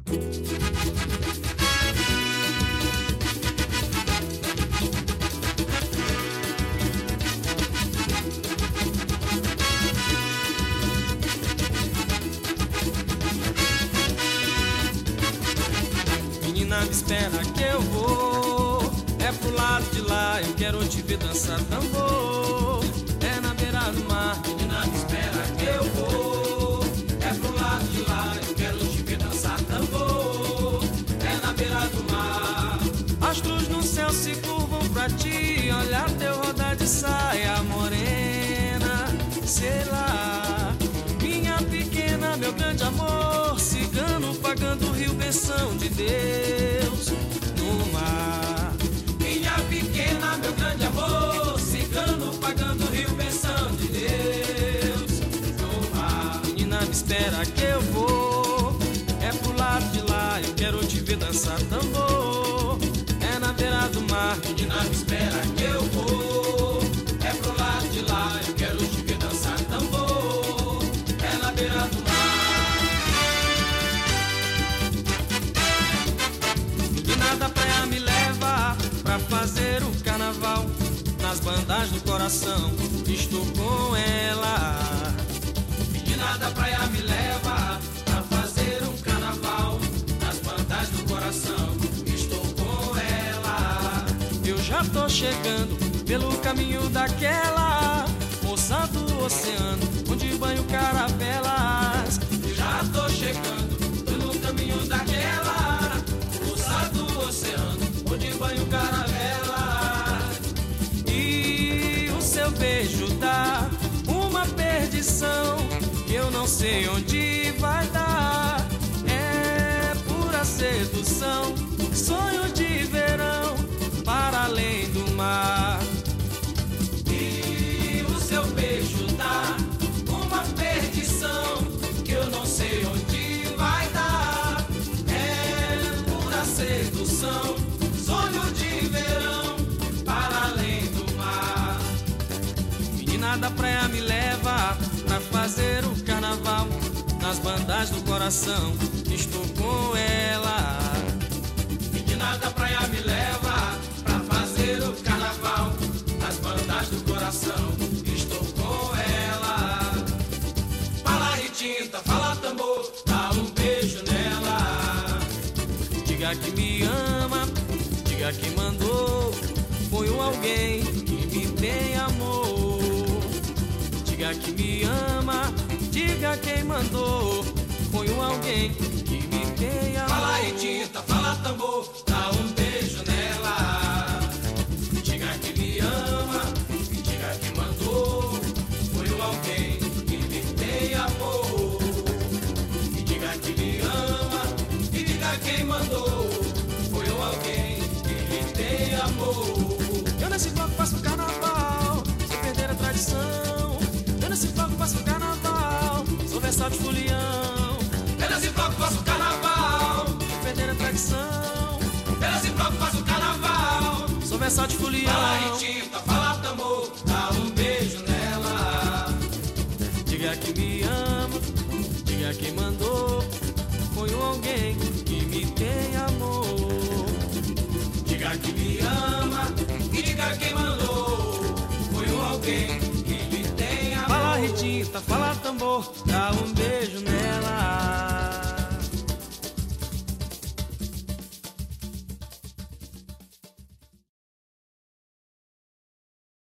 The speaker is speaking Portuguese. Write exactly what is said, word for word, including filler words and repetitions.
Menina, me espera que eu vou. É pro lado de lá, eu quero te ver dançar tambor. É na beira do mar. Menina, me espera que eu vou. É pro lado de lá, eu quero te ver dançar tambor. É na beira do mar. Astros no céu se curvam pra ti. Olha teu rodar de saia morena. Sei lá, minha pequena, meu grande amor. Cigano pagando o rio, benção de Deus no mar. Minha pequena, meu grande amor. Cigano pagando o rio, benção de Deus no mar. Menina, me espera que eu vou. É pro lado de lá, eu quero te ver dançar tambor. É na beira do mar. Menina, me espera que eu vou. É pro lado de lá, eu quero te ver dançar tambor. É na beira do mar. Menina da praia me leva pra fazer o carnaval. Nas bandas do coração estou com ela. Menina da praia me leva pra fazer um carnaval. Nas bandas do coração estou com ela. Eu já tô chegando pelo caminho daquela moça do oceano, onde banho caravelas. Eu já tô chegando pelo caminho daquela moça do oceano, onde banho caravela. E o seu beijo dá uma perdição que eu não sei onde vai dar. É pura sedução, sonho de verão para além do mar. E o seu beijo dá uma perdição que eu não sei onde vai dar. É pura sedução, sonho de verão para além do mar. Menina da praia me leva pra fazer o carnaval. Nas bandas do coração estou com ela. Menina da praia me leva pra fazer o carnaval. Nas bandas do coração estou com ela. Fala retinta, fala tambor, dá um beijo nela. Diga que me ama, diga que mandou. Foi um alguém que me tem amor. Diga que me ama, diga quem mandou. Foi um alguém que me tem amor. Fala retinta, fala tambor, dá um beijo nela. Diga que me ama, diga que mandou. Foi um alguém que me tem amor. E diga que me ama, e diga quem mandou. Foi um alguém que me tem amor. Eu nesse bloco faço carnaval, sem perder a tradição. Eu nesse bloco faço carnaval, sou versátil fulião. Eu nesse bloco faço carnaval, Sem perder a tradição. eu nesse bloco faço carnaval. Sou versátil fulião. Fala retinta, fala tambor, dá um beijo nela. Diga que me ama, diga quem mandou. Foi um alguém que me tem amor. Diga que me ama e diga quem mandou. Foi um alguém que me tem amor. Fala retinta, fala tambor, dá um